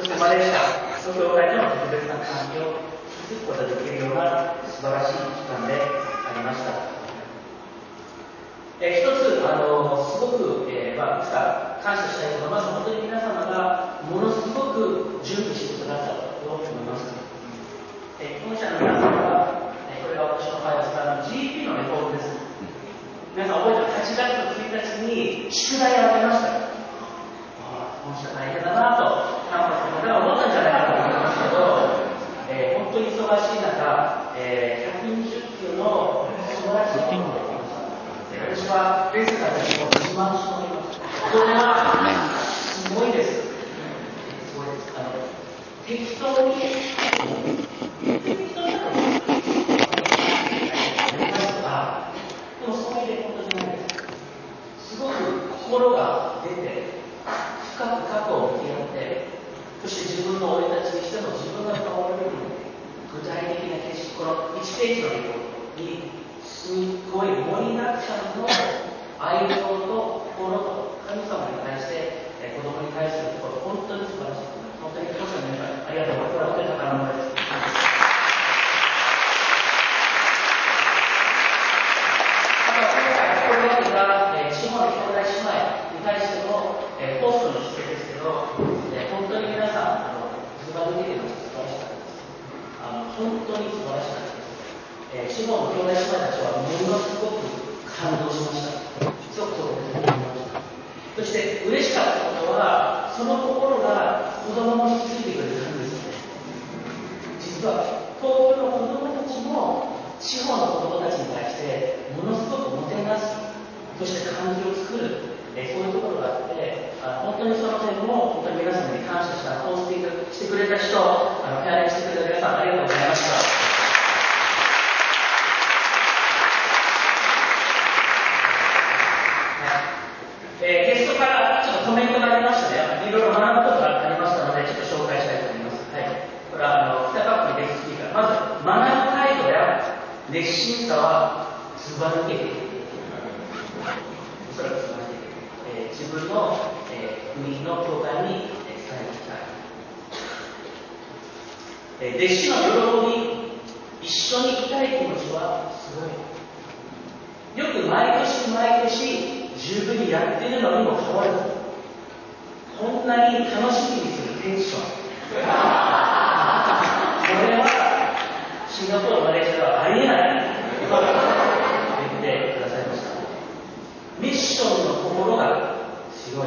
そしてマレーシアの教会との特別な関係を築くことができるような素晴らしい期間でありました。一つすごく、いくつか感謝したいことは、まず本当に皆様がものすごく準備してくださったと思います。本社の皆様が、これが私の開発した GP のレポートです。皆さん覚えてる8月の1日に宿題をあげました。本社大変だなとキャンパスの方が思ったんじゃないかと思いますけど、本当に忙しい中、120キロの素晴らしいことをできました。私はレースから自慢しております。これはすごいです。すごいです。適当にでもそういうことじゃないです。すごく心が出て、深く過去を向き合って、そして自分の生い立ちにしても自分が変わるように具体的な景色、この1ページのレポートにすごい盛りだくさんの愛情と心と神様に対して、子供に対するところ、本当に素晴らしいと思います。本当に皆さんありがとうございます。これは本当に宝物です。地方の兄弟姉妹に対しての、ホストの姿勢ですけど、本当に皆さん、ずば抜けてました。素晴らしかったです。本当に素晴らしかったです。地方の兄弟姉妹たちはものすごく感動しました。すごくそう思いました。そして嬉しかったことは、その心が子供についてくれたんですよね。実は東京の子供たちも地方の子供たちに対してものすごくもてなす、そして関係を作る、そういうところがあって、本当にその点も本当に皆様に感謝した、ホースティングしてくれた人、ペアレンしてくれた皆さんありがとうございました。ゲストからちょっとコメントがありましたね。いろいろ学ぶことがありましたので、ちょっと紹介したいと思います。はい。これは北カップのゲストスピーカー。まず、学ぶ態度や熱心さはずば抜けている。おそらくずば抜けている。自分の、国の教会に伝えていきたい。弟子の喜び、一緒にいたい気持ちはすごい。よく毎年毎年十分にやっているのにもかかわらず、こんなに楽しみにするテンション。これはシンガポール、マレーシアではありえないと言ってくださいました。ミッションの心が強い。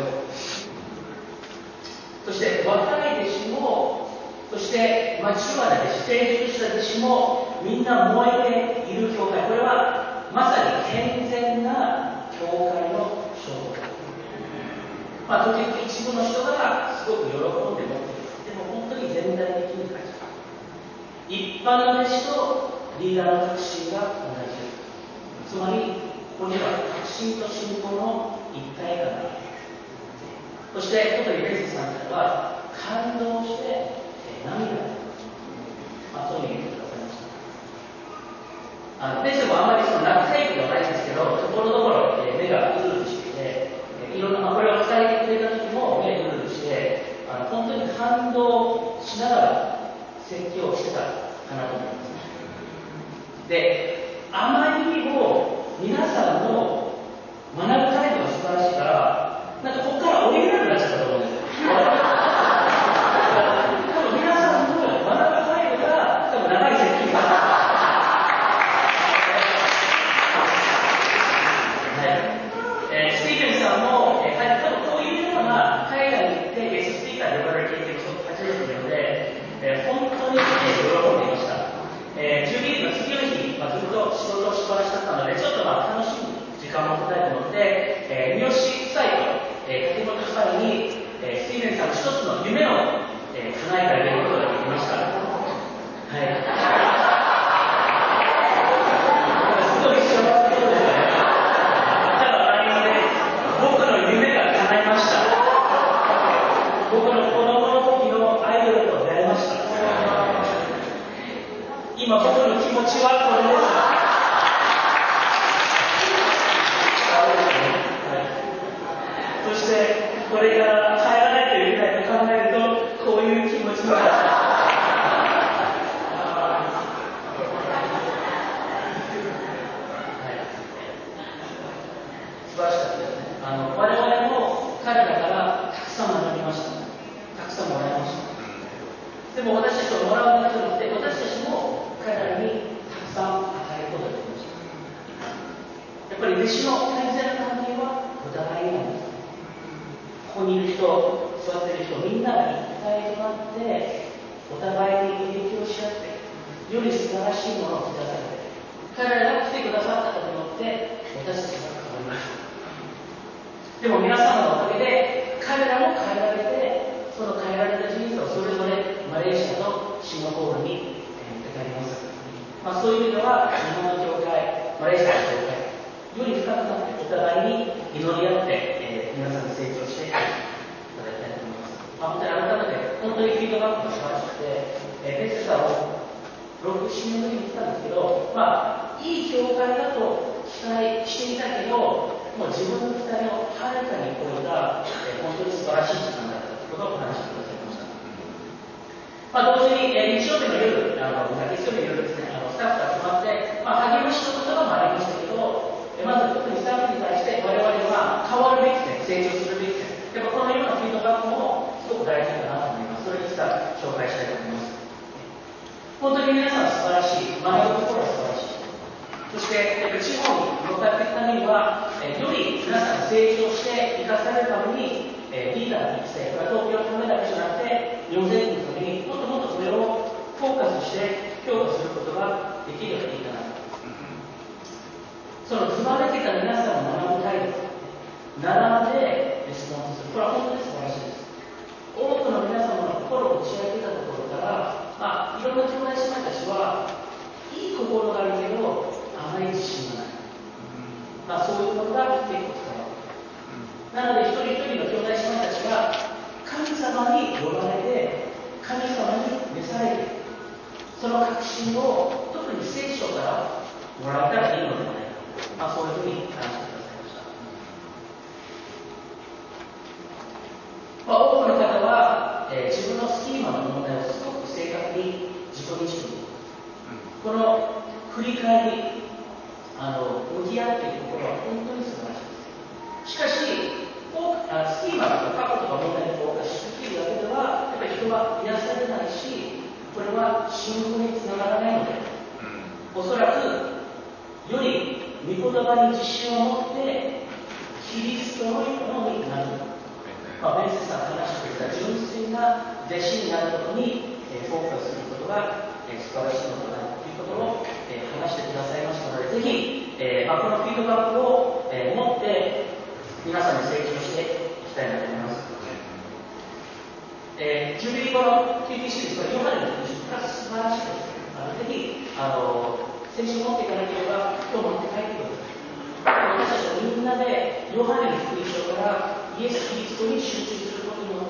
そして若い弟子も、そしてマチュアな弟子、成熟した弟子もみんな燃えている教会。これはまさに健全な教会の証拠だ。時々一部の人がすごく喜んで持っている。でも本当に全体的に感じる。一般の弟子とリーダーの革新が同じ。つまり、ここには革新と信仰の一体感がある。そして、特にベースさんたちは感動して涙をそういうふうに言ってくださいました。ベースもあまりその泣くタイプではないんですけど、ところどころ目がうるうるしていて、いろんな、これを伝えてくれた時も目がうるうるして、本当に感動しながら説教をしてたかなと思います。で、あまりにも皆さんの学ぶ態度が素晴らしいから、なんかここから降りれなくなっちゃったと思うんですよ。多分皆さんの学ぶ態度が多分長い説教がスティーブンさんも、多分こういうような海外に行ってゲストスピーカーで呼ばれる経験を初めてなので、本当に、喜んでいました。ジュビリーの次の日、ずっと仕事をしっぱなしだったので、ちょっと楽しむ時間を持ちたいと思って、三好夫妻と、竹本夫妻に、スティーブンさんの一つの夢を、叶えてあげることができました。はい。すごい幸せなことですね。ただ来年で僕の夢が叶いました。僕の子供の時のアイドルと出会いました。今僕の気持ちはこれです。そしてこれから帰らないといけないと考えると、こういう気も私たちをもらうだけじゃなくて、私たちも彼らにたくさん与えることができました。やっぱり弟子の大切な関係はお互いなんです。ここにいる人、座っている人、みんなが一体となって、お互いに影響し合って、より素晴らしいものをくださって、彼らが来てくださったことによって、私たちが変わりました。でも皆様のおかげで、彼らも変えられて、その変えられた人生をそれぞれマレーシアとシンガポールに持って帰ります。そういう意味では、日本の教会、マレーシアの教会、より深くなってお互いに祈り合って、皆さんに成長していただきたいと思います。本当に改めて、本当にフィードバックが素晴らしくて、ペスタを6、7年ぶりに来たんですけど、いい教会だと期待していたけど、もう自分の期待をはるかに超えた、本当に素晴らしい時間だったということをお話してくださいました。同時に、日曜日の夜、月曜日の夜ですね、スタッフが集まって、励ましの言葉もありましたけど、まず特にスタッフに対して我々は変わるべき点、成長するべき点、やっぱこのようなフィードバックもすごく大事だなと思います。それについて紹介したいと思います。本当に皆さん素晴らしい、学ぶところは素晴らしい。そして、やっぱり地方に向かっていくためには、より皆さん成長して生かされるために、リーダーにして、これは東京のためだけじゃなくて、日本全国のためにもっともっとこれをフォーカスして強化することができればいいかなと。その積まれてきた皆さんの学ぶ態度、並んでレスポンスする。これは本当に素晴らしいです。多くの皆様の心を打ち明けたところから、いろんな兄弟姉妹たちはいい心があるけど、あまり自信がない。そういうことが結構伝わってくる。なので、一人一人の兄弟姉妹たちが神様に呼ばれて、神様に召されている。その確信を特に聖書からもらえたらいいのではないか。そういうふうに話してくださいました。多くの方は、自分のスキーマの問題をすごく正確に自己認識に、この振り返り、向き合っているところは本当に素晴らしいです。しかし、スキーマとか過去とか問題にフォーカスしすぎるだけでは、やっぱり人は癒されないし、これは信仰につながらないので、おそらく、より御言葉に自信を持って、キリストのようになる。ベンセさんが話してくれた純粋な弟子になることに、フォーカスすることが、素晴らしいのかなということを、話してくださいましたので、ぜひ、このフィードバックを、持って皆さんに成長していきたいなと思います。ジュビリー後の TTC ですが、ヨハネの復習、これは素晴らしいです。ぜひ、先週持っていかなければ、今日持って帰ってください。私たちはみんなでヨハネの福音書からイエス・キリストに集中することによって、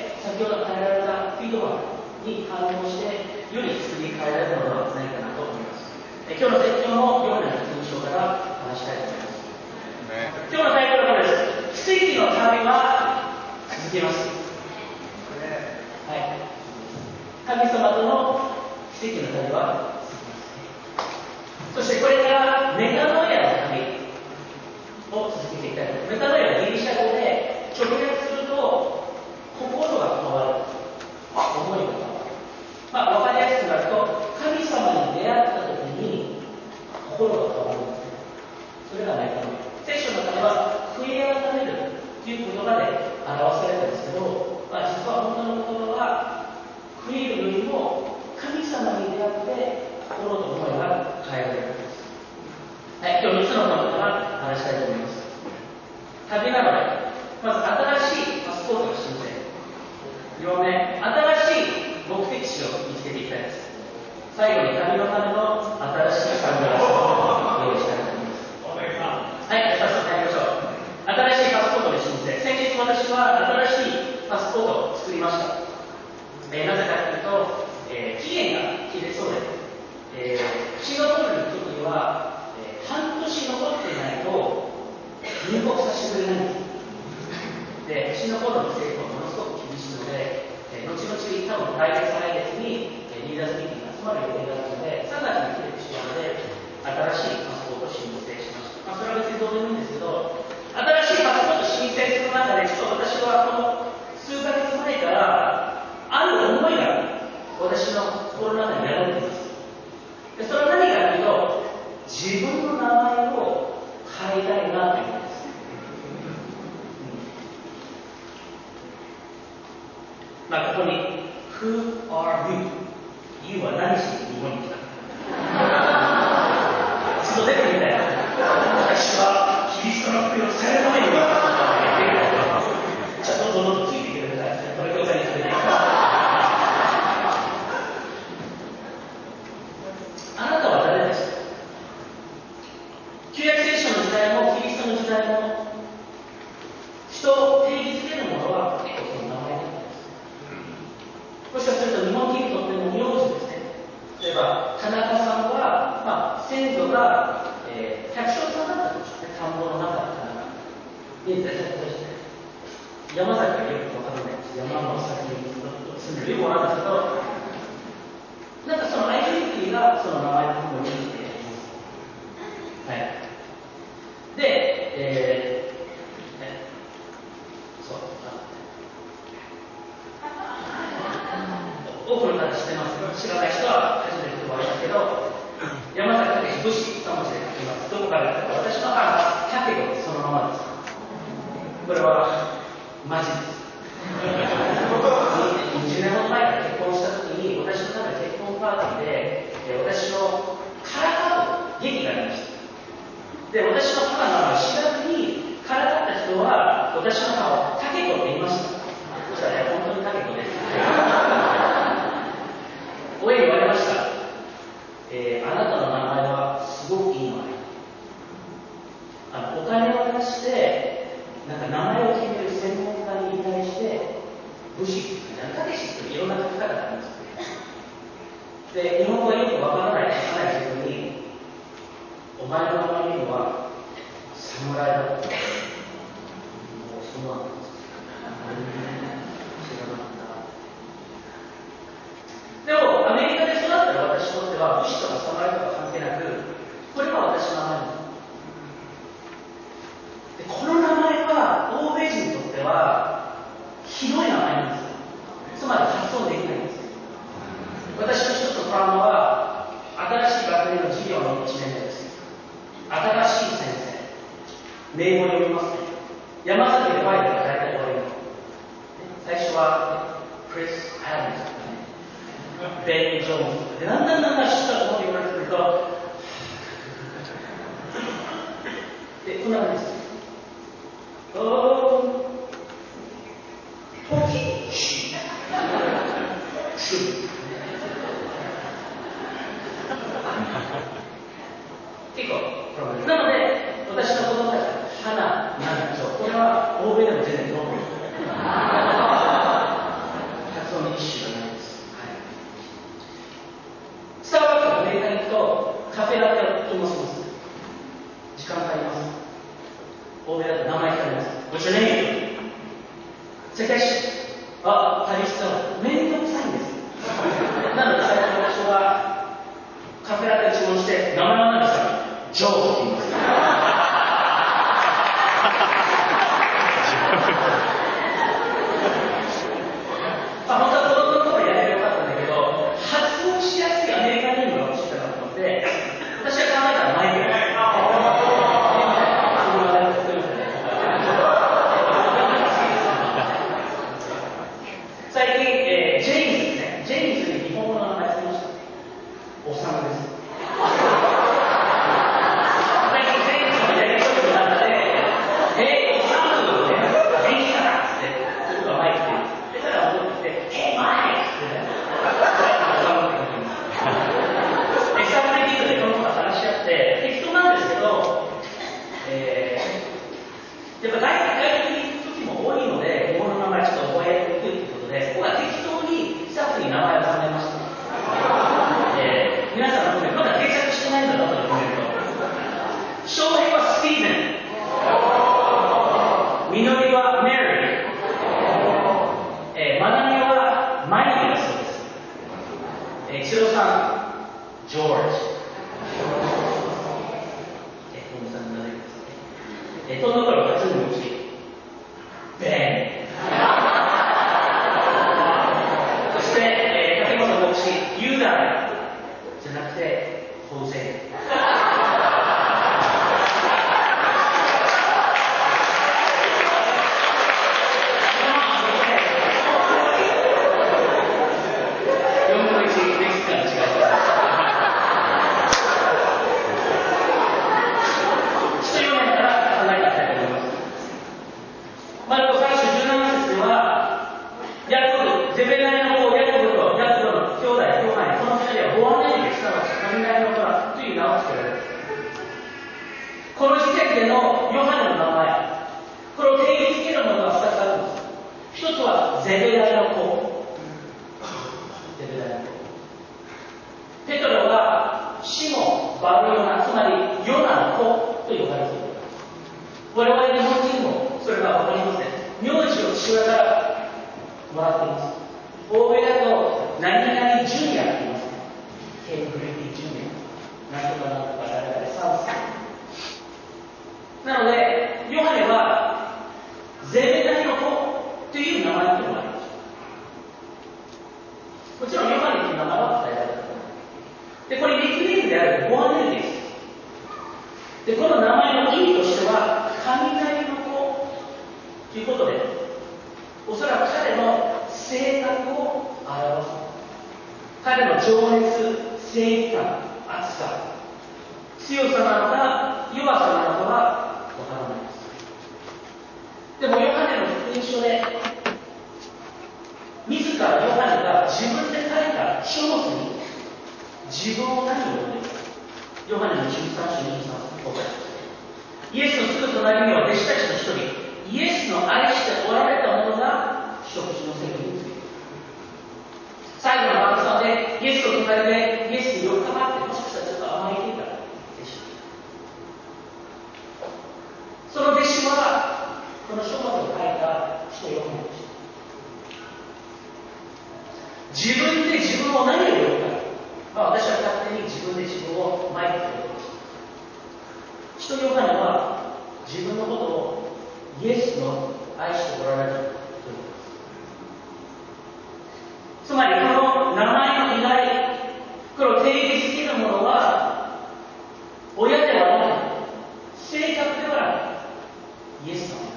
先ほど与えられたフィードバックに反応して、より作り変えられるのではないかなと思います。今日の説教もヨハネの福音書から話したいと思います。今日のタイトルはです。奇跡の旅は続けます。はい。神様との奇跡の旅は続きます。そしてこれからメタノエアの旅を続けていきたいと思います。メタノエアはギリシャ語で直訳すると心が変わる、思いが変わる。わかりやすくなると、神様に出会った時に心が変わるんですね。それがメタノエア。聖書の中では悔い改めるという言葉で表されているんですけど、実は本当の言葉は悔いるよりも神様に出会って心と思いが変えられるんです。はい、今日3つのポイントから話したいと思います。旅なので、まず新しいパスポートが申請。4名、新しい目的地を見つけていきたいです。最後に旅のための新しいサングラスを用意したいと思います。はい、早速入りましょう。新しいパスポートで申請。先日私は新しいパスポートを作りました。なぜかというと、期限が切れそうで、シンガポールに行くときには、半年残っていないと入国させてくれないんです。で、シンガポールの政府はものすごく厳しいので、後々多分来月再来月にリーダーズミーティングが集まる予定だったので、3月に切れてしまうので、新しいパスポートを申請しました。それは別にどうでもいいんですけど、新しいパスポート申請する中で、ちょっと私はこの数ヶ月前からある思いが私まあ、ここに Who are you? You は何しに日本に来た一度出てみたいな。私はキリストの福音を伝えるためにじゃあどうぞついてきてください。この教材に連れて行きます。あなたは誰ですか？旧約聖書の時代もキリストの時代も人を定義づけるものは結構その名前なんです。もしかすると日本人にとっても名字ですね。例えば田中さんは、先祖が、百姓さんだったんですね。田んぼの中で田中に絶対として山崎はよくわからないです。山の先に住んでるよくわかるんですけど、なんかそのアイデンティティがその名前の部分に出ています。はい。で、多くの方知ってます。知らない人は初めて言葉ですけど、山崎武士2文字で書きます。どこから言ったか、私の母は武子そのままです。これはマジです。20年ほど前から結婚したときに、私の中で結婚パーティーで、私のからかう劇がありました。で、私の母の名前を知らずに、からかった人は、私の母をタケコって言いました。そしたら、本当にタケコです。親に言われました。あなたの名前はすごくいい名前。お金を出して、なんか名前を決める専門家に対して、武士っていうか、たけしっていろんな書き方があります。で、日本語がよくわからない自分に、お前の名前には侍だと。もうそうなんです。知らなかった。でも、アメリカで育ったら私にとっては、武士とか侍とか関係なく、これは私の名前です。で、この名前は、欧米人にとっては、ひどい名前なんですよ。つまり発音できないんです。私の一つのトラウマは、新しい学年の授業の1年目です。新しい先生。名簿を読みますね。山崎でファイルが大体終わります。最初は、クリス・アダムズとかね、ベン・ジョーンズとかで、だんだん知ったと言われてくると、で、こんな感じです。結構なので、私の子供たちは花なんでしょう。これは欧米でも全然どうも発音に一種がないです。はい、スターバックスアメリカに行くとカフェラテを注文します。時間かかります。欧米だと名前聞かれます。What's your name? 世界史。パリスタめんどくさいんです。なので最近私はカフェラテを注文して名前は何ですか？ジョーって言います。本当は子供の頃やればよかったんだけど、発音しやすいアメリカネームが欲しいかなと思って、私が考えたらマイケルです。最近、ジェイムズですね。ジェイムズに日本語の名前つけました。おさむです。やっぱ外国に行く時も多いので、日本の名前ちょっと覚えにくいということで、ここは適当にスタッフに名前を考えました。皆さんのコメント、まだ定着してないんだなというコメント。翔平はスティーブン。みのりはメリー。まなみはマイケルだそうです。千代さん、ジョージ。トンの声は初に落ち、ベン。そして、竹本牧師、ユダじゃなくて、ホゼ。 ゼベダイの子ヤコブとヤコブの兄弟ヨハネ、この2人はボアネルゲ、すなわち雷の虎という名を付けられる。この時点でのヨハネの名前、これを定義づけるものが2つあるんです。一つはゼベダイの子。ゼベダイの子。ペトロがシモン、バルヨナ、つまりヨナの子と呼ばれている。我々日本人もそれが分かりますね。名字を父親からもらっています。欧米だと何々ジュニアって言いますね。ケン・グリフィー・ジュニア。なんとかなんとか誰々3歳。なので、ヨハネはゼベダイの子という名前というのがあります。もちろんヨハネという名前は伝えられた。で、これニックネームであるボアネルです。で、この名前の意味としては、雷の子ということで、おそらく彼の性格を表す。彼の情熱、正義感、熱さ、強さなのか、弱さなのかはわからないです。でも、ヨハネの福音書で、自らヨハネが自分で書いた書物に、自分を何を呼んでいるか。ヨハネの13章23節、イエスのすぐ隣には弟子たちの一人、イエスの愛しておられた者が食事の席についている。最後の晩餐でイエスの隣でイエスに寄っかかって、もしかしたらちょっと甘えていた弟子。その弟子はこの書物を書いた人ヨハネでした。自分で自分を何を呼ぶか、私は勝手に自分で自分を前にすることです。使徒ヨハネは自分のことをイエスの愛しておられるということです。つまりこの名前の由来、これを定義づけるものは親ではない、性格ではない、イエスの愛です。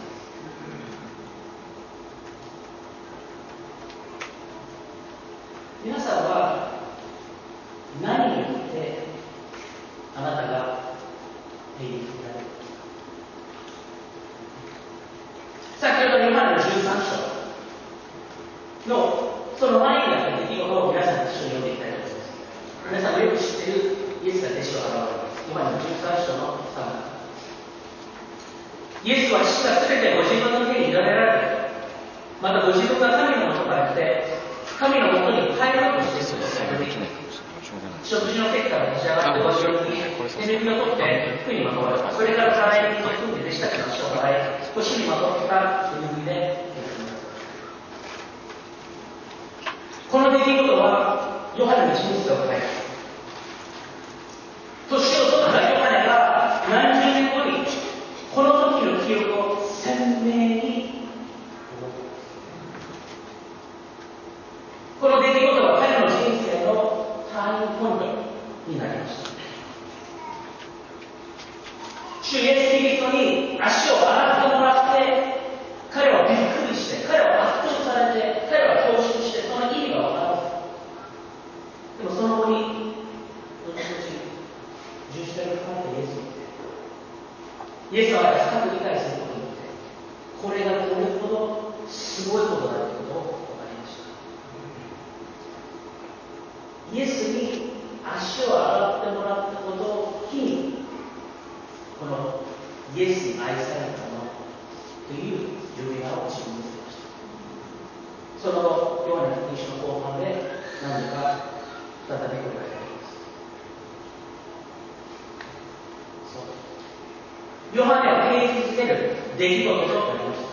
皆さんは何によってあなたが定義づけられるか。先ほどヨハネの13章のその前にあった出来事を皆さんと一緒に読んでいきたいと思います。皆さんもよく知っているイエスが弟子を現れます。ヨハネの13章の3節。イエスは父が全てご自分の手に委ねられたと、またご自分が神のもとから来て神のもとに帰ろうとしていることが出てきない。食事の席から立ち上がってご自分に手拭いを取って服にまとわれた。それから皿に取り組んで弟子たちの足を洗い、腰にまとった手拭いでこの出来事はヨハネの人生を変えた。そして恐らくヨハネが何十年後にこの時の記憶を鮮明にこの出来事は彼の人生のターニングポイントになりました。主イエス・キリストに足を洗ってもらって彼はびっくりして、彼は圧倒されて、彼は恐縮して、その意味が分からず。でもその後に、後々、十字架にかかったイエスを見て、イエスの愛を深く理解することによって、これがどれほどすごいことだということを分かりました。イエスに足を洗ってもらったことを機に、このイエスに愛されたものという呼び名を自分につけました。その後、ヨハネの福音書の後半で何度か再びこれがやります。そう。ヨハネを定義づける出来事となりました。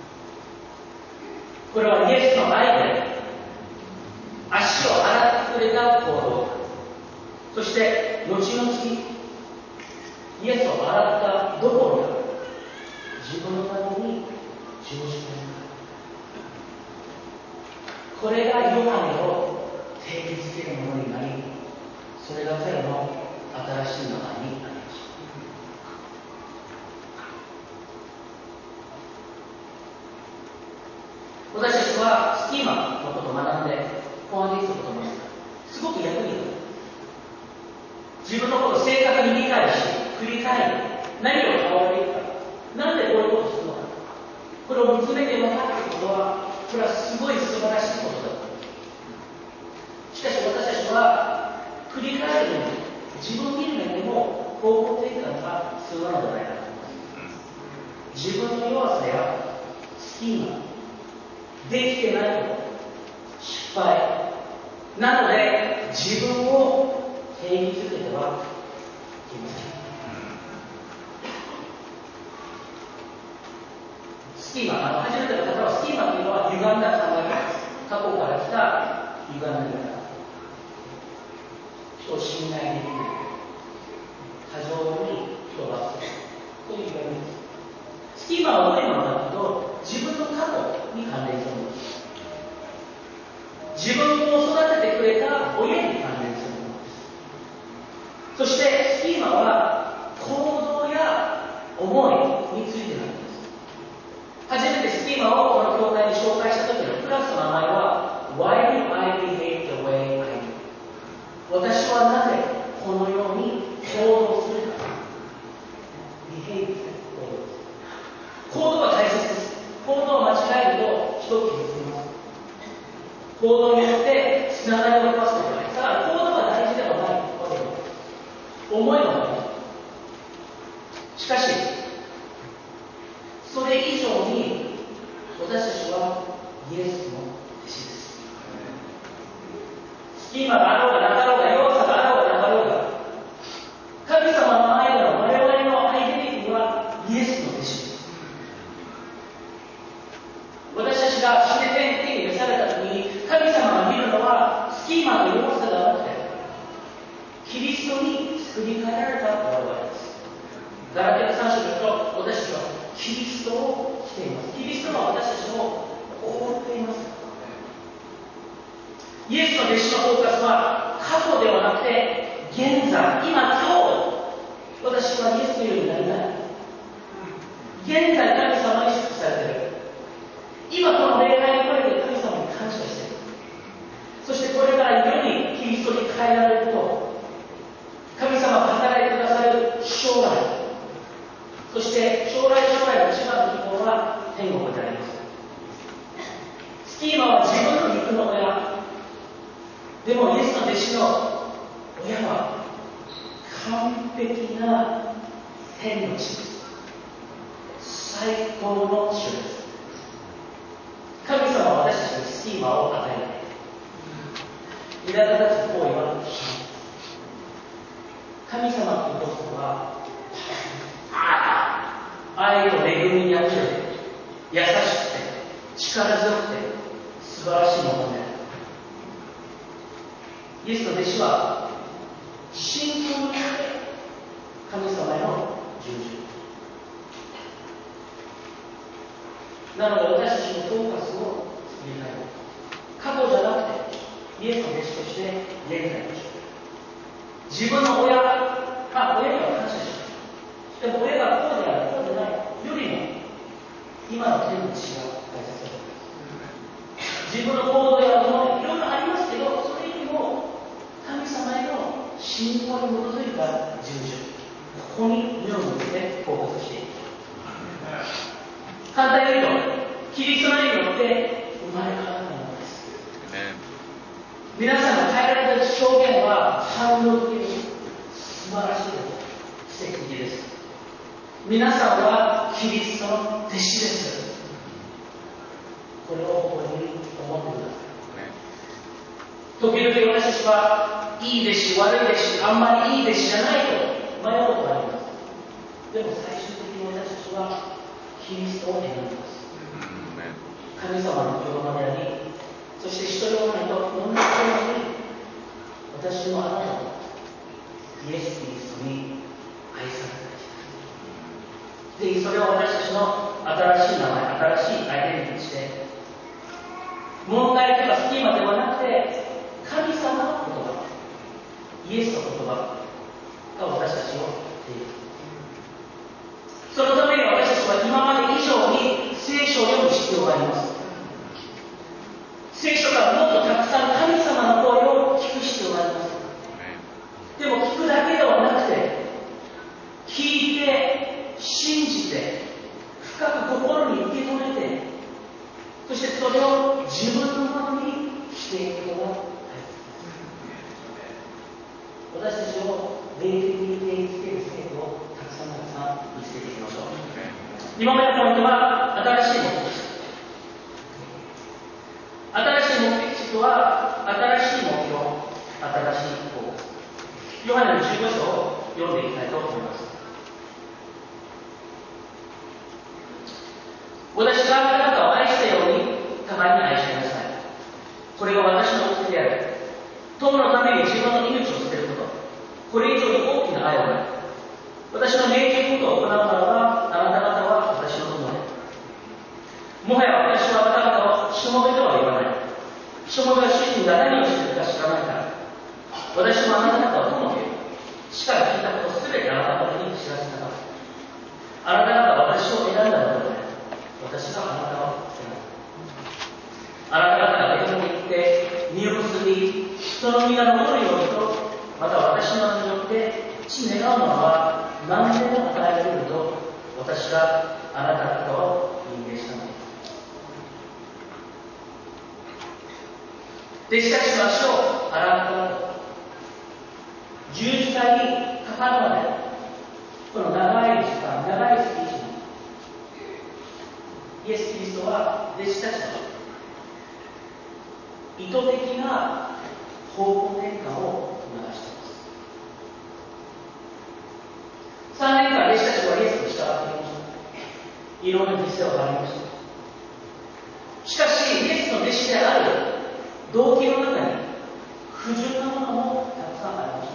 これはイエスの愛で足を洗ってくれた行動、そして後々イエスを洗ったどころか自分のために十字架にかかった。これがヨハネを定義づけるものになり、それが彼の新しい名前になりました。私たちはスキーマのことを学んで、コアディストのことを学んで、すごく役に立つ。自分のことを正確に理解し、振り返り、何を変わっていくか、なんでこういうことをするのか、これを見つめて分かっていくことは、これはすごい素晴らしいことだ。 要なのではないかと思います。自分の弱さやスキーマ、できてないこと、失敗なので自分を定義づけてはいけません。スキーマ、初めての方はスキーマというのは歪んだ考え方です。過去から来た歪んだ見方。人を信頼できない。過剰に人を罰する。という歪みです。スキーマはどういうものかというと、自分の過去に関連するものです。自分を育ててくれた親に関連するものです。そしてスキーマは行動や思いについてなんです。初めてスキーマをこの教会に紹介した時のクラスの名前は Why do I behave the way I do? 私はなぜこのように行動するか。behave ですね。行動は大切です。行動を間違えると人を傷つけます。行動によってつながりを生ますことがない。だから行動が大事ではないわけです。思いはない。しかしそれ以上に私たちはイエスの弟子です。スキーマがあろうがなかろうが、弱さがあろうがなかろうが、神様の前での我々のアイデンティティはイエスの弟子です。私たちが死んで天に召された時に、神様が見るのはスキーマの弱さではなくて、キリストに作り変えられた我々です。ガラテヤ3章によると、私たちはキリストを着ています。キリストは私たちを覆っています。イエスの弟子のフォーカスは過去ではなくて現在、今、今日、私はイエスのようになりたい。現在、神様に祝福されている。今、この礼拝に来れて神様に感謝している。そしてこれから世にキリストに変えられること、神様が働いてくださる将来、そして将来の一番の希望は天国であります。スキーマは自分の肉の親。でもイエスの弟子の親は完璧な天の父です。最高の父です。神様は私たちにスキーマを与える。苛立つ行為は神様ということは愛と恵みにあふれて優しくて力強くて素晴らしいものである。イエスの弟子は信仰によって神様への従順。なので私たちのフォーカスを作りたい。過去じゃなくてイエスの弟子として現在として自分の親には感謝します。でも親がこうであるこうでないよりも今の天の父が大切だと思います。自分の行動や思いいろいろありますけど、それよりも神様への信仰に基づいた従順、ここに目を向けてフォーカスしていく。簡単に言うとキリストの愛によって生まれ変わったものです。皆さんが変えられた証言は反応的に素晴らしいです。奇跡的です。皆さんはキリストの弟子です。これをここに思ってください。時々私たちはいい弟子、悪い弟子、あんまりいい弟子じゃないと迷うことがあります。でも最終的に私たちはキリストを選びます。神様の言葉であり、そして一人もないと同じように私もあなたもイエス・キリストに愛された人です。で、それを私たちの新しい名前、新しいアイデンティティとして問題とかスキーマではなくて神様の言葉、イエスの言葉が私たちを定義。そのために私たちは今まで以上に聖書を読む必要があります。聖書からもっとたくさん神様の声を聞く必要があります。でも聞くだけではなくて、聞いて、信じて、深く心に受け止めて、そしてそれを自分のものにしていくことが大切です。私たちを霊的に定義づける生徒をたくさん 2番目のポイントは新しい目的地。新しい目的地とは新しい目標、新しいフォーカス。ヨハネの15章を読んでいきたいと思います。私があなたを愛したように互いに愛しなさい。これが私の掟である。友のために自分の命を捨てること、これ以上に大きな愛はない。私の命じることを行うならば、あなた方は私の友で。もはや私はあなた方をしもべとは言わない。しもべは主人が何をしているか知らないから。私もあなた方を友で、しか聞いたことすべてあなた方に知らせたから。あなた方は私を選んだのではない。私があなたを選んだ。あなた方が別に行って実を結び、その実が残るようにと、また私の名によって父願うものは何でも与えられると、私があなた方を任命したのです。弟子たちの足を洗った後、十字架にかかるまで、この長い時間、長いスピーチに、イエス・キリストは弟子たちの意図的な方向転換を促しています。3年間弟子たちはイエスに従っていました。いろんな犠牲を払いました。しかし、イエスの弟子である動機の中に不純なものもたくさんありました。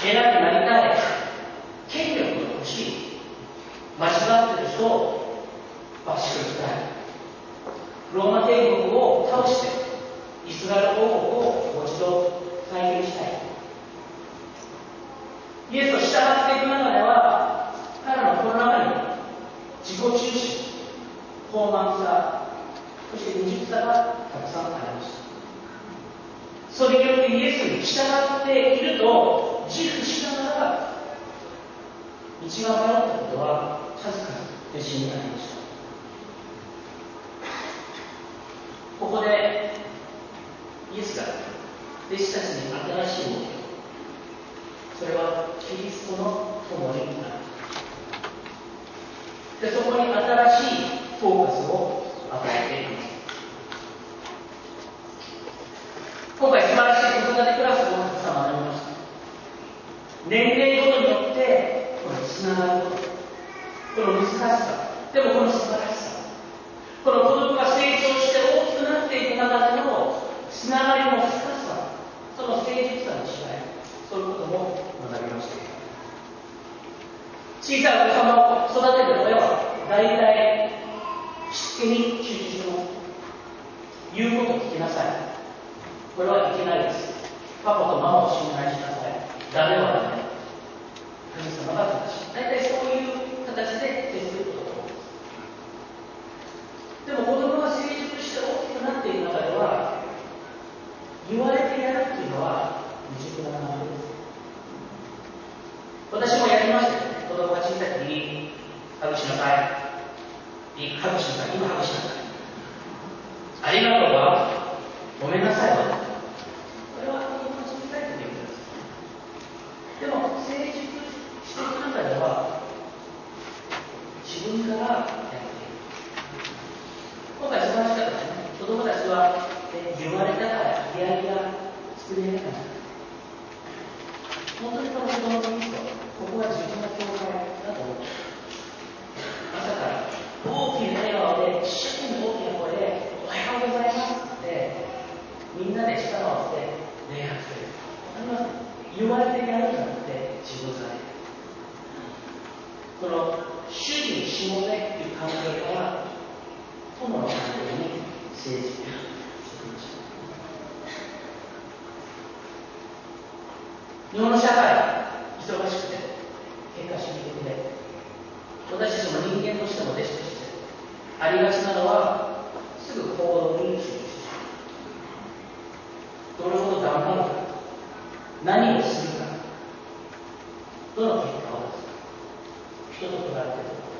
偉くなりたい、権力が欲しい、間違っている人を罰ししたい、ローマ帝国を倒してイスラエル王国をもう一度再建したい。イエスと従っていく中では、彼らのこの中に自己中心、傲慢さ、そして未熟さがたくさんありました。それによってイエスに従っていると自負しながら道が迷ったことは数々弟子にありました。ここでイエスが弟子たちに新しい目標、それはキリストの友になる。で、そこに新しいフォーカスを与えています。今回素晴らしい子育てクラスをたくさん学びました。年齢ごとによってこのつながること、この難しさ、でもこの素晴らしさ、この子供が成長して大きくなっていく中でのつながりの深さ、その成熟さの違い、そういうことも学びました。小さいお子様を育てる親は大体しつけに集中してます。言うこと聞きなさい。これはいけないです。パパとママを信頼しなさい。ダメはダメ。神様が正しい。大体そういう形で接することが多いです。でも子供が成熟して大きくなっていく中では、言われてやるっていうのは未熟な感じです。私もやりましたよね。子供が小さい時にハグしなさい。ハグしなさい。今ハグしなさい。ありがとうはごめんなさいは。これは子供が小さい時に言うんです。でも成熟していく中では自分からやっている。今回素晴らしかったですね。子供たちは、言われたからいやいや作れなかった。本当にこの子供のミスト、ここは自分の教会だと思って、朝から大きな笑顔で、一生懸命大きな声で、おはようございますって、みんなで力を合わせて礼拝する。言われてやるんじゃなくて、自分からやる。この主人しもべっていう関係から友の関係に成熟してきました。日本の社会忙しくて結果主義的で、私たちも人間としても弟子としてありがちなのはすぐ行動に集中してどれほど頑張るか、何をするか、どの結果を出すか、人と比べてる。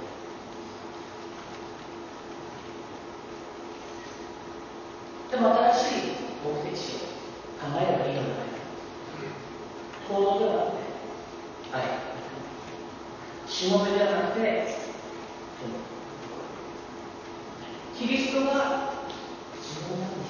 でも新しい目的地を考えればいいのではないか。行動ではなくて愛、ししもべではなくて、キリストが自分なんです。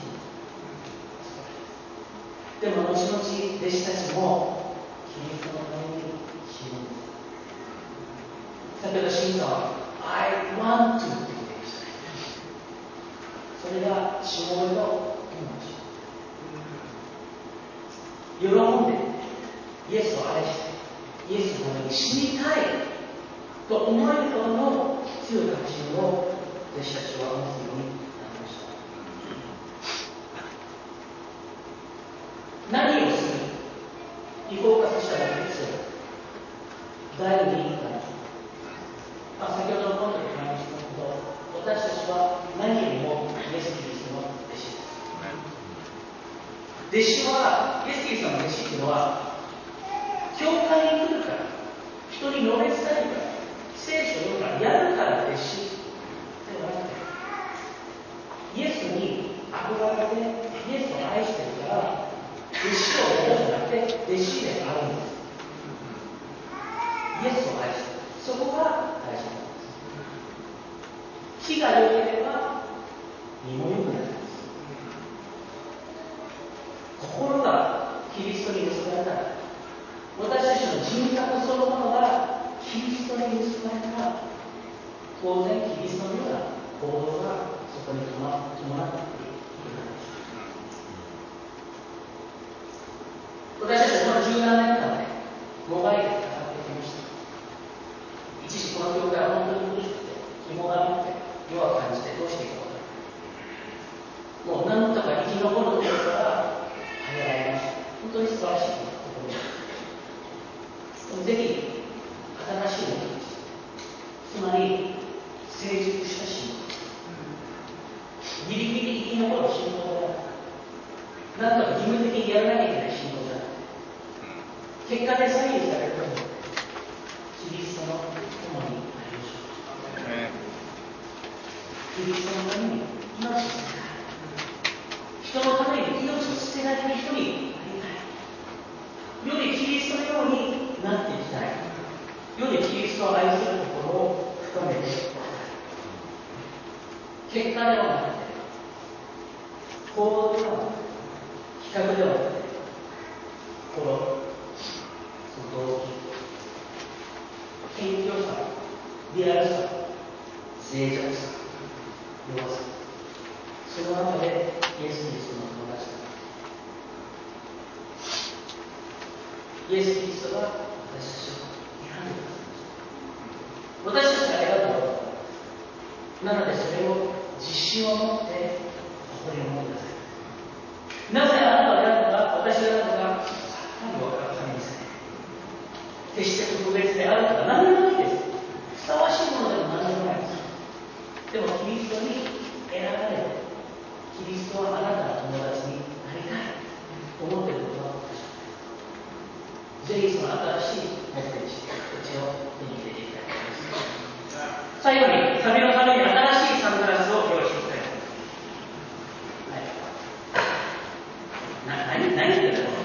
でも後々弟子たちもキリストのために死ぬんです。先ほどシンさんは I want to って言ってました。それがしもべと喜んでイエスを愛してイエスのために死にたいと思えるほどの強い確信を弟子たちは持つようになりました。何をする違法化したらいいですよ。第2に言ったんです。先ほどのポイントで話したけど、私たちは何よりもイエス・キリストの弟子です。弟子は、イエス・キリストの弟子っていうのは、教会に来るから、人に述べ伝えるから、聖書を読むから、やるから弟子ではなくて、イエスに憧れて、イエスを愛してるから、弟子をやるんじゃなくて、弟子であるんです。イエスを愛してる。そこが大事なんです。木が良ければ、実も良くなります。心がキリストに結ばれたら、私たちの人格そのものがキリストに結ばれたら、当然キリストのような行動がそこに伴っていくのです。私たちはこの17年間でモバイルでかかってきました。一時この教会は本当に苦しくて、紐がなくて、弱く感じてどうしていくか分からない。もう何とか生き残るところから入られました。本当に素晴らしいところです。ぜひ、新しいものです。つまり、成熟した信仰。ギリギリ生き残る信仰ではなく、なんとか義務的にやらなきゃいけない信仰ではなく、結果で左右されることで、キリストの友になりましょう。キリストのために命を捨てたい。人のために命を捨てられる人になりたい。よりキリストのようになっていきたい。よりキリストを愛するところを深めていきたい。結果ではなくて、行動ではなくて、比較ではなくて、心、その動機、謙虚さ、リアルさ、脆弱さ、弱さ、その中でイエス・キリストの友達だ。イエス・キリストが私たちを選んでくださいました。私たちが選ぶのなのでそれを自信を持って誇りを持ってください。なぜあなたを選んだか、私が選んだか、さっぱり分かりません。決して特別であるとか何でもないです。ふさわしいものでも何でもないです。でもキリストに選ばれる。キリストはあなたの友達になりたいと思っていることは私はぜひその新しい目的地を手に入れていきたいと思います。最後に旅のために新しいサングラスを用意していきたいと思います。何言ってるの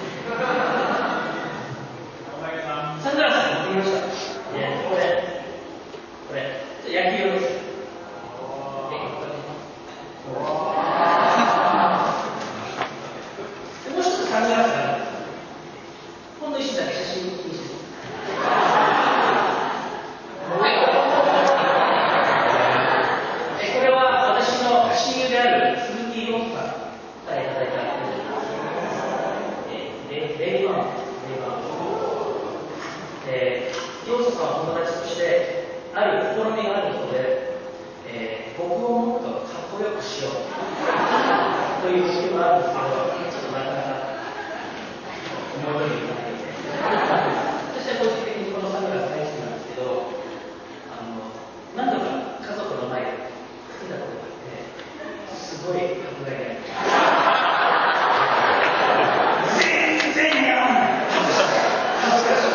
サングラス持ってきました。これ野球用です。もう一つサングラスがあるんです。ほんの一瞬だけ写真にして。これは私の親友である鈴木陽子さんからいただいたレイバン。陽子さんは友達としてある試みがあることで、僕をもっとかっこよくしようという目標があるんですけど、ちょっとなかなか思い通りになっていて、私は個人的にこのサングラス大好きなんですけど、何度か家族の前でかけたことがあって、すごい迫害でありました。全然似合わない。恥ずかしい。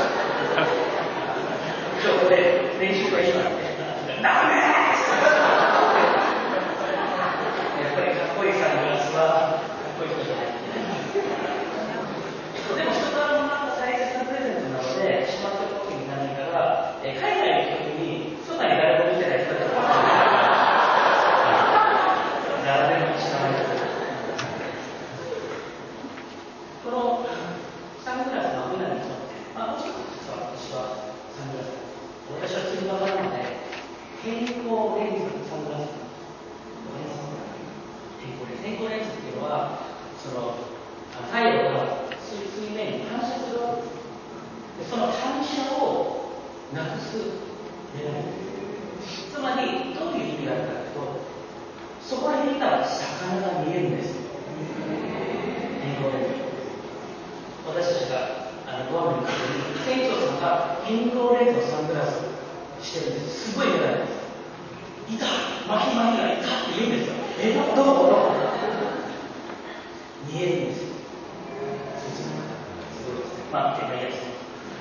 今日これ練習が今ってダメやっぱりかっこいいサングラスはかっこいい人じゃないといけない。でも人からもらった大切なプレゼントなのでしまっておくわけにいかないから、海外の人は、太陽が水面に反射するわけです。でその反射をなくす狙いです。つまり、どういう意味があるかというと、そこにいた魚が見えるんです。私たちがドアに来るときに、船長さんがインフロレンズのサングラスしてるんです。すごい目なんです。いた、マヒマヒがいたって言うんですよ。どこ見えるんですよ。すごいですね。まあ、結果嫌ですね。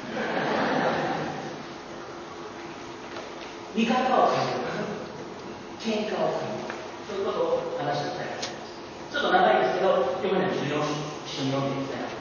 見方を変える、喧嘩を変える、そういうことを話していきたいと思います。ちょっと長いですけど、読めない14章一緒に読んでいきたいなと思います。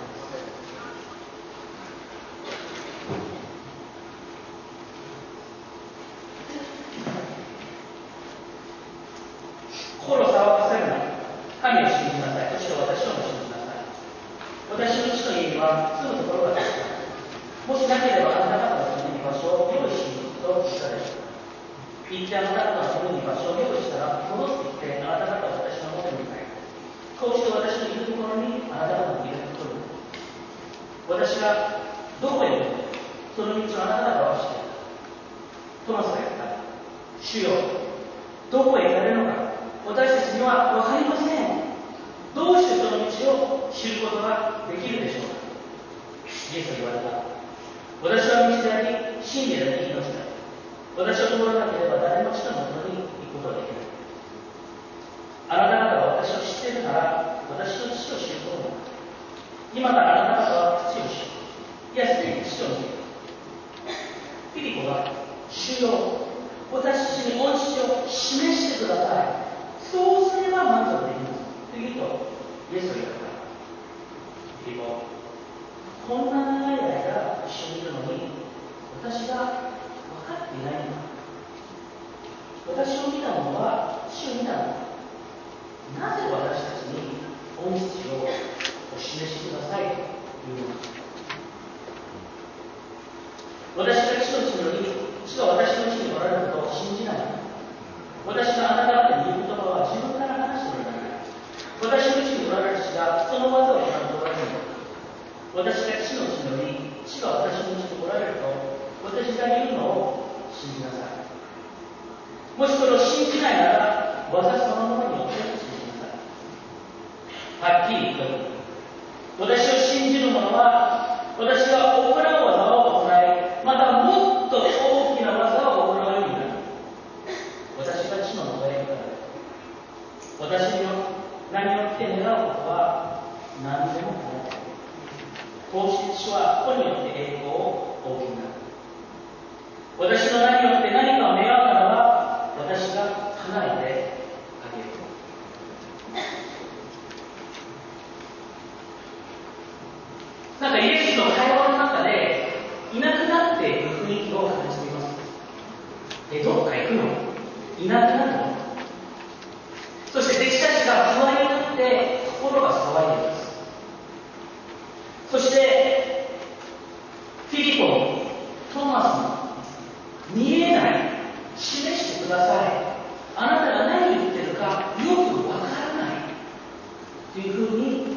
心を騒がせるな。神を信じなさい。そして私をも信じなさい。私の地の家には住むところがあります。もしなければあなた方の住む場所を用意しに行くと言ったでしょう。行ってあなた方の住む場所を用意したら戻ってきてあなた方は私の元に帰る。こうして私のいるところにあなた方のいるところに。私がどこへ行くのか、その道をあなた方は知っている。トマスが言った。主よ、どこへ行かれるのか私たちには分かりません。どうしてその道を知ることができるでしょうか。イエスは言われた。私は道であり、真理であり、命である。私を通らなければ誰も地のもとに行くことはできない。あなた方が私を知っているなら、私の父を知ることもない。今からあなた方は父を知る。いや、すでに父を見ている。フィリポが、主よ、私たちに御父を示してください。そうすれば満足できます。と言うと、イエスは言われた。フィリポ、こんな長い間一緒にいるのに、私が分かっていないのか。私を見た者は父を見たのか。なぜ私たちに御父をお示しくださいというのか。私が父の地により、父が私の地におられることを信じない。私があなた方に言う言葉は自分から話しておられない。私の地におられる父がその技を行っておられるのか。私が父の地により、父が私の地におられると私が言うのを信じなさい。もしそれを信じないなら、技そのものによって信じなさい。はっきり言っておく。私を信じる者は、私が行う技を行い、またもっと大きな技を行うようになる。私が地のもとへ行かれる。私の名によって願うことは何でも叶える。こうして主は子によって栄光を大きになる。私の名によって何かを願うならば、私が叶えてあげる。なんかイエスの会話の中でいなくなっていく雰囲気を感じています。どっか行くの？いなくなるの？そして弟子たちが不安になって心が騒いでいます。そしてフィリポのトマスの見えない、示してください。あなたが何言ってるかよくわからないというふうに訴えてい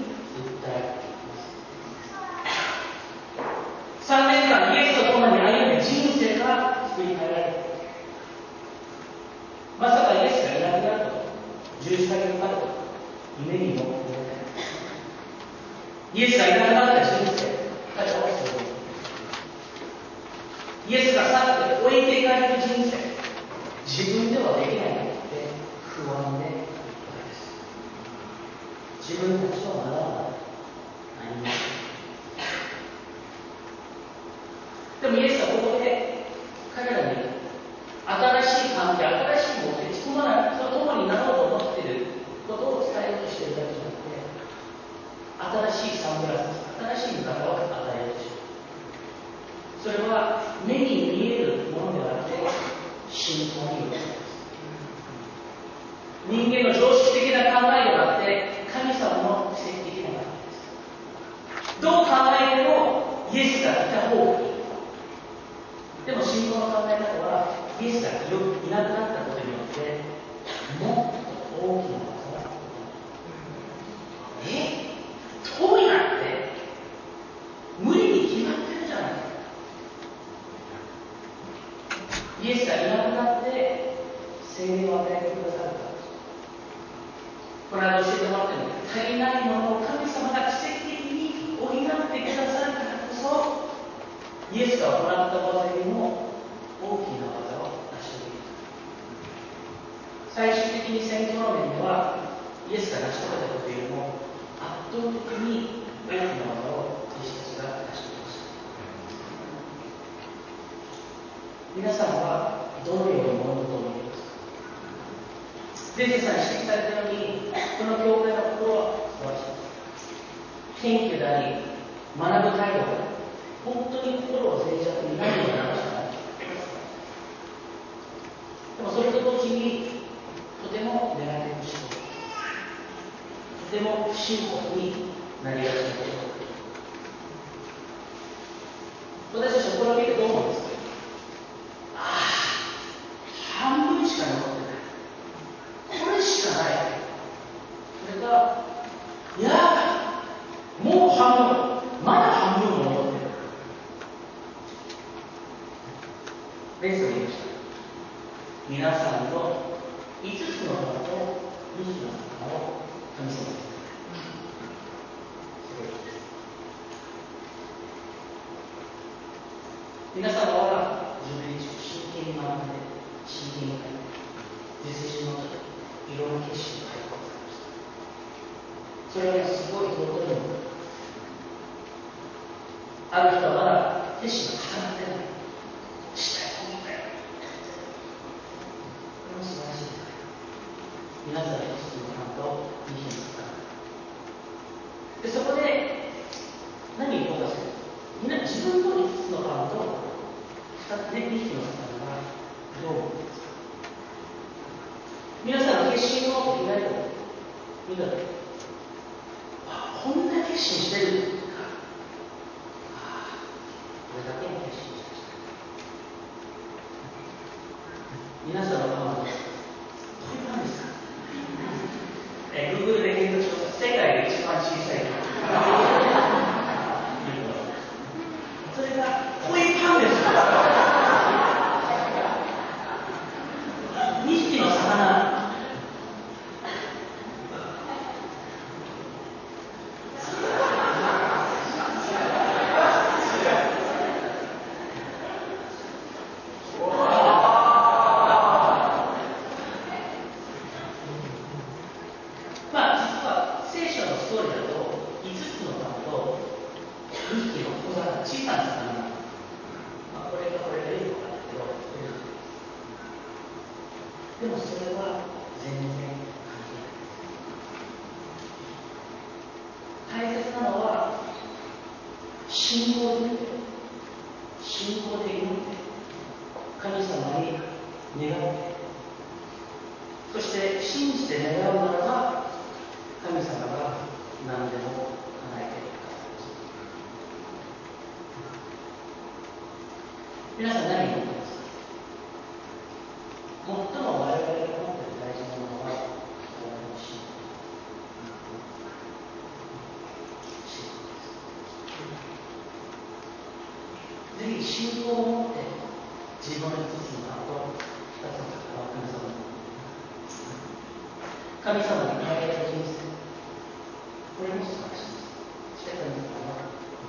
ます。3年間イエスと共に歩んで人生が作り変えられる。まさかイエスがいなくなると、十字架にかかると夢にも思えない。イエスがいなくなった人生、彼は想像。イエスが去って置いていかれる人生、自分ではできないと思って不安でいっぱいです。自分たちはまだまだ何も。でもイエスはここで彼らに新しい関係、新しい目的、その共になろうと思っていることを伝えようとしているだけじゃなくて、新しいサングラス、新しい見方を与えようとしている。それは目に見えるものではなくて信仰によるものです。人間の常識的な考えではなくて神様の奇跡的な考えです。どう考えてもイエスがいた方がいい。でも信仰の考え方はイエスがいなくなったことによってもっと大きな技が起こる。 イエスが行った技よりも大きな技を成し遂げる。最終的に宣教の面ではイエスが成し遂げたことよりも圧倒的に大きな技を弟子たちが成し遂げました。皆さんはどのように物事を見ていますか？前世さんに指摘されたように、この教会の心は素晴らしいです。謙虚であり、学ぶ態度が本当に心を脆弱になるような話がある。でもそれと同時にとてもネガティブ思考、とても不信仰になりがちなこと。私たちはこれを見てどう思うんですか？半分しか残ってない。これしかない。それが、いや、もう半分、まだ半分も残ってる。レースを言いました。皆さんの5つの花と2匹の花を神様にする。皆様は自分に真剣に学んで、真剣に書いて、実践の中でいろんな景色を書いてくださいました。それはね、すごい尊いもの。ある人はまだ景色が固まってない。したいことだよ。これも素晴らしいです。皆さんの一つの花と2匹の花。で、そこで何にフォーカスする？みんな自分の5つの花と2匹の魚がどう思うんですか？皆さんの決心を見られる見たとき、こんな決心してるか、これだけの決心してました。皆さんのパンはどういうパンですか？Google で検索します。世界で一番小さいパン。それがこういうパンです。2匹の魚。でもそれは全然関係ない。大切なのは信仰で信仰で祈って神様に願って、そして信じて願うならば神様が何でも叶えてくださいます。皆さん何を思ってますか？最も我々が持っている大事なものは我々の信仰。ぜひ信仰を持って自分の5つの花と2つの魚を神様に変えられた人生、これも素晴らしいです。しかし神様は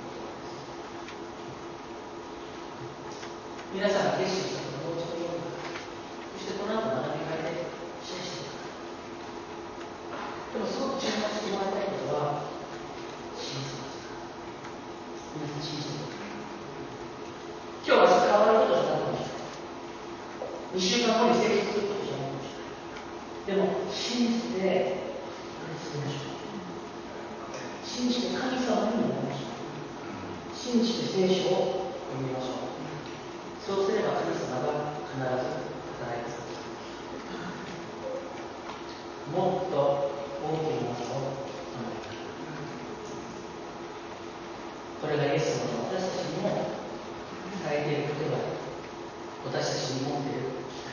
皆さんが決心したことをもう一度読んで、そしてこの後学び会でシェアしてください。でもすごく注目してもらいたいことは信じてますか？皆さん信じてますか？今日は変わることじゃないかもしれない。2週間後に成長することじゃないかもしれない。でも信じて進みましょう。信じて神様になりましょう。信じて聖書を読みましょう。そうすれば神様が必ず働いてください。もっと大きな技を考えた。これがイエス様が私たちにも伝えていることが私たちに持っている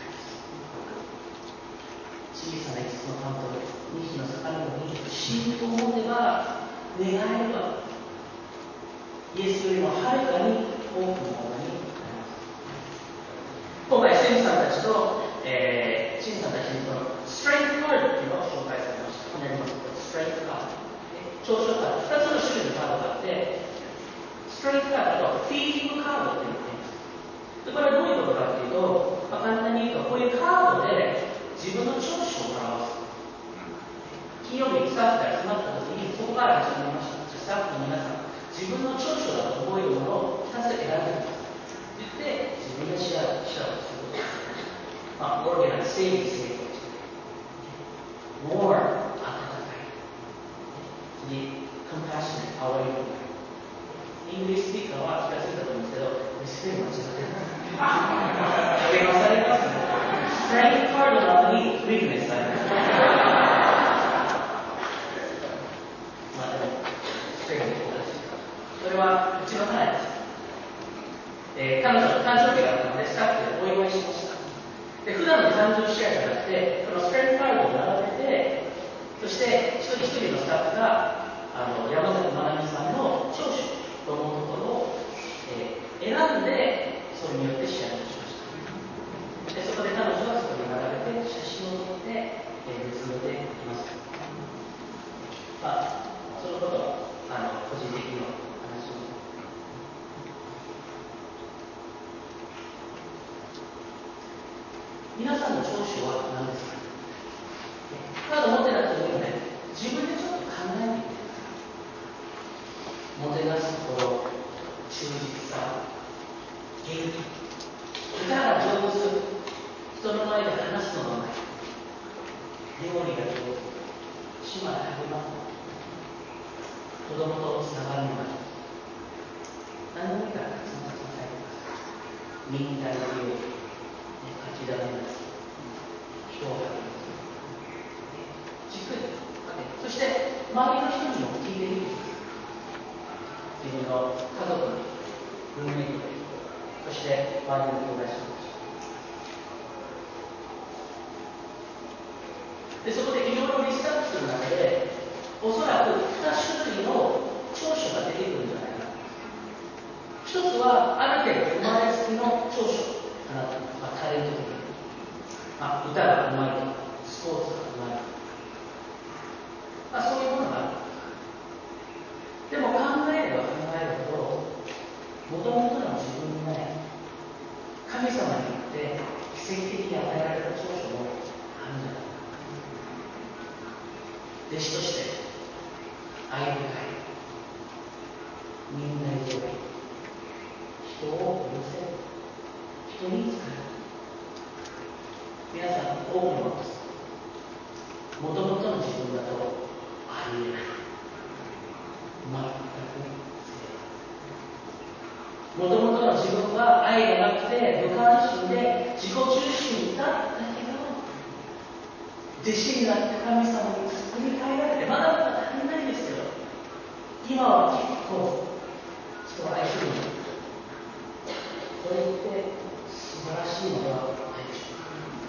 小さな5つのパンと2匹の魚のに信仰を持てば願えればイエスよりもはるかに多くのものになります。今回、シンさんたちと、シンさんたちにこのストレングカードというのを紹介されました。ここにあります。ストレングカード。長所カード。2つの種類のカードがあって、スストレートカードとフィーリングカードっていうのがあります。でこれはどういうことかっていうと、簡単に言うと、こういうカードで自分の長所を表す。金曜日スタッフが集まった時に、そこから始めました。スタッフの皆さん、自分の長所だと思えるものを2つ選んでください。言って、自分でシェアをすることです。オーゲナイズ、整理整頓して、more 温かい。次、compassionate、哀れみ。イングリッシュスピーカーは気がついたと思うんですけど、スペル間違ってます。励まされますね。ストレングカードなのにウィークネスされます。でも、スペルの方です。それはうちの家内です。彼女の誕生日があったので、スタッフでお祝いしました。で普段の誕生日シェアじゃなくて、このストレングカードを並べて、そして一人一人のスタッフが山崎まなみさんの長所と思うところを、選んで、それによってシェアをしました。でそこで彼女はそこに並べて、写真を撮って、結んでいきます。そのことは個人的な話を。皆さんの長所は何ですか？カード持ってなくてもいいので、自分でちょっと考えてみてください。もてなすところ、忠実さ、元気、歌が上手、人の前で話すのがうまい、料理が上手、姉妹励ますの、子供とつながるのが上手。何でもいいからたくさん支えてください。忍耐強い、勝ちだめなし、人を励ます。じっくりかけて、そして周りの人にも聞いてみてください。自分の家族のルームメイトの人、そして周りの兄弟者たち。でそこでいろいろリストアップする中で、おそらく2種類の長所が出てくるんじゃないかな。一つはある程度生まれつきの長所かなと、タレント的に、歌がうまいとか、スポーツがうまいとか、そういうものがある。でも考えれば考えるほど、もともとの自分にない神様によって奇跡的に与えられた長所もあるんじゃないか。弟子として愛深い、忍耐強い、人を許せる、人に仕える。皆さん、多くのことです。もともとの自分だとありえない。全くもともとの自分は愛がなくて無関心で自己中心だったけど、弟子になって神様に作り変えられて、まだまだ足りないんですけど、今は結構人を愛するんだ。これって素晴らしいのではないでしょうか。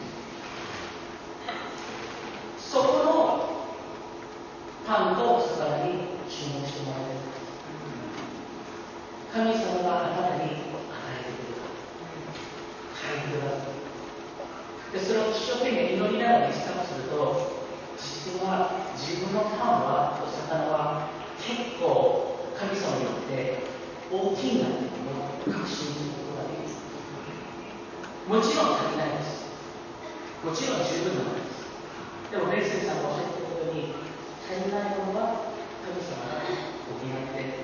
そこのパンと魚に注目してもらえる。神様があなたに与えてくれた。変えてください。で、それを一生懸命祈りながらリストアップすると、実は自分のパンは、魚は結構神様によって大きいんだということを確信することができる。もちろん足りないです。もちろん十分なのです。でも、レイスさんがおっしゃっているように、足りないものは神様が補ってください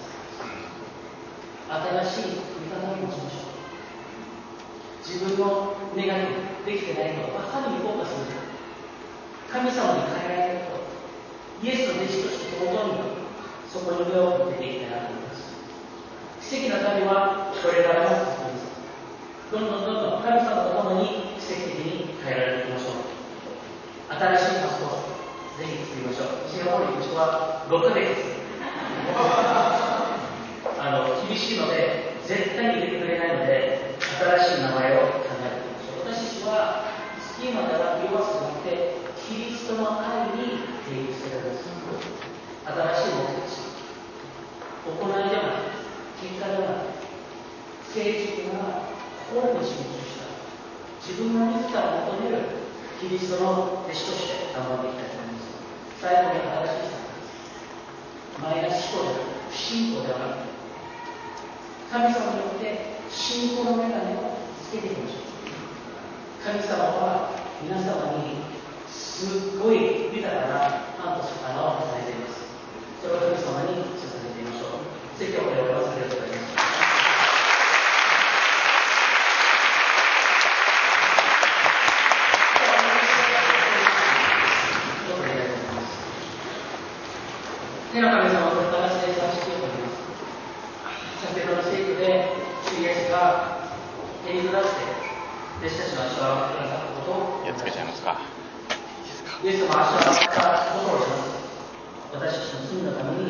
ます。新しい見方を持ちましょう。自分のネガティブできてないことばかりにフォーカスする。神様に変えられること、イエスの弟子として尊いこと、そこに目を向けていきたいなと思います。奇跡の旅はこれからも続きます。どんどん神様と共に奇跡的に変えられていきましょう。新しいパスポート、ぜひ作りましょう。シンガポールに行く人は6ヶ月です。厳しいので、絶対に入れてくれないので、新しい名前を考えていきましょう。私たちは、スキーマでは弱さじゃなくて、キリストの愛に定義されます。新しい目的、行いではなく、結果ではなく、誠実な心に集中した、自分が自ら求めるキリストの弟子として頑張っていきたいと思います。最後に新しいサービス。マイナス思考ではなく、不信仰ではなく、 神様によって信仰の眼鏡をつけていきましょう。神様は皆様にすっごい豊かなパンと魚を与えています。それを神様に捧げてみましょう。説教を終わります。ありがとうございます。天の神様、これから聖餐しております。先ほどの聖句で、主イエスが手に下って弟子たちの足を洗ってくださったことをやっつけちゃいますか。 イエス様は足を洗ったことをします。私たちの罪のために